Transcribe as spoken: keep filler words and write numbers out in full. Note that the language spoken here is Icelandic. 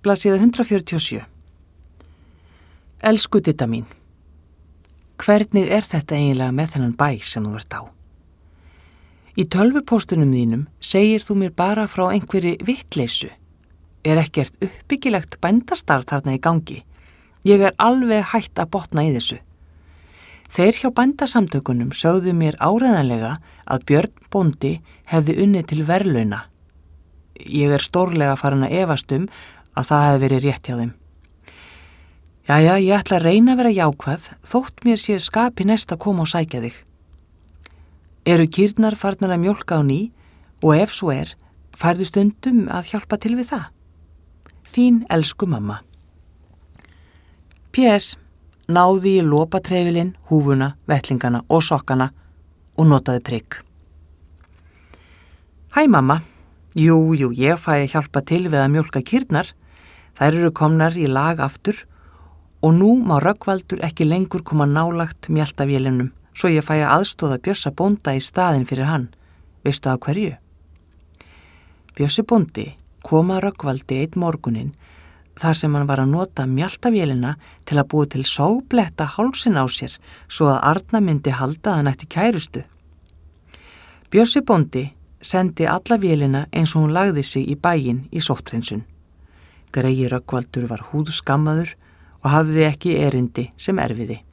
Blaðsíða hundrað fjörutíu og sjö. Elsku Didda mín, hvernig er þetta eiginlega með þennan bæ sem þú ert á? Í tölvupóstunum þínum segir þú mér bara frá einhverri vitleysu. Er ekkert uppbyggilegt bændastarf þarna í gangi? Ég er alveg hætt að botna í þessu. Þeir hjá bændasamtökunum sögðu mér áreiðanlega að Björn bóndi hefði unnið til verðlauna. Ég er stórlega farin að efast um að það hefði verið rétt hjá þeim. Jæja, ég ætla að reyna að vera jákvæð þótt mér sér skapi næst að koma og sækja þig. Eru kýrnar farnar að mjólka á ný og ef svo er, færðu stundum að hjálpa til við það? Þín elsku mamma. P S Náði í lopatrefilinn, húfuna, vettlingana og sokkana og notaði prikk. Hæ mamma. Jú, jú, ég fæ að hjálpa til við að mjólka kýrnar. Þær eru komnar í lag aftur og nú má Rögnvaldur ekki lengur koma nálagt mjaltavélinum svo ég fæ að aðstóða Bjössa bónda í staðinn fyrir hann. Veistu að hverju? Bjössi bóndi kom að Rögnvaldi einn morguninn þar sem hann var að nota mjaltavélina til að búi til sóbletta hálsin á sér svo að Arna myndi halda að hann ætti kærustu. Bjössi bóndi sendi alla vélina eins og hún lagði sig í bæinn í sótthreinsun. Greyið Rögnvaldur var húðskammaður og hafði ekki erindi sem erfiði.